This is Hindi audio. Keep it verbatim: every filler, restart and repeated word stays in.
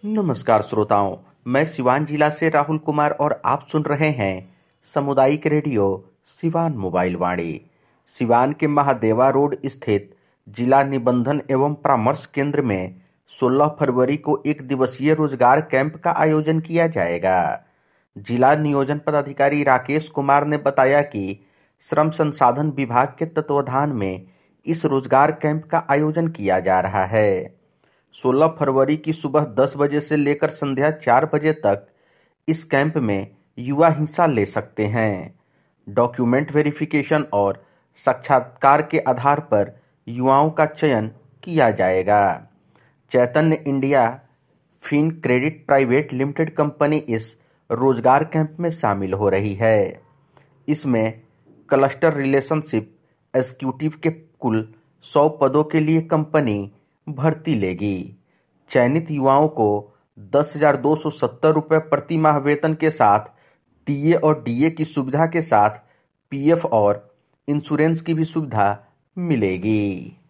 नमस्कार श्रोताओं, मैं सिवान जिला से राहुल कुमार और आप सुन रहे हैं सामुदायिक रेडियो सिवान मोबाइल वाणी। सिवान के महादेवा रोड स्थित जिला निबंधन एवं परामर्श केंद्र में सोलह फरवरी को एक दिवसीय रोजगार कैंप का आयोजन किया जाएगा। जिला नियोजन पदाधिकारी राकेश कुमार ने बताया कि श्रम संसाधन विभाग के तत्वाधान में इस रोजगार कैंप का आयोजन किया जा रहा है। सोलह फरवरी की सुबह दस बजे से लेकर संध्या चार बजे तक इस कैंप में युवा हिस्सा ले सकते हैं। डॉक्यूमेंट वेरिफिकेशन और साक्षात्कार के आधार पर युवाओं का चयन किया जाएगा। Chaitanya India fin credit private limited company इस रोजगार कैंप में शामिल हो रही है। इसमें क्लस्टर रिलेशनशिप एग्जीक्यूटिव के कुल सौ पदों के लिए कंपनी भर्ती लेगी। चयनित युवाओं को दस हजार दो सौ सत्तर रुपये प्रति माह वेतन के साथ टीए और डीए की सुविधा के साथ पीएफ और इंश्योरेंस की भी सुविधा मिलेगी।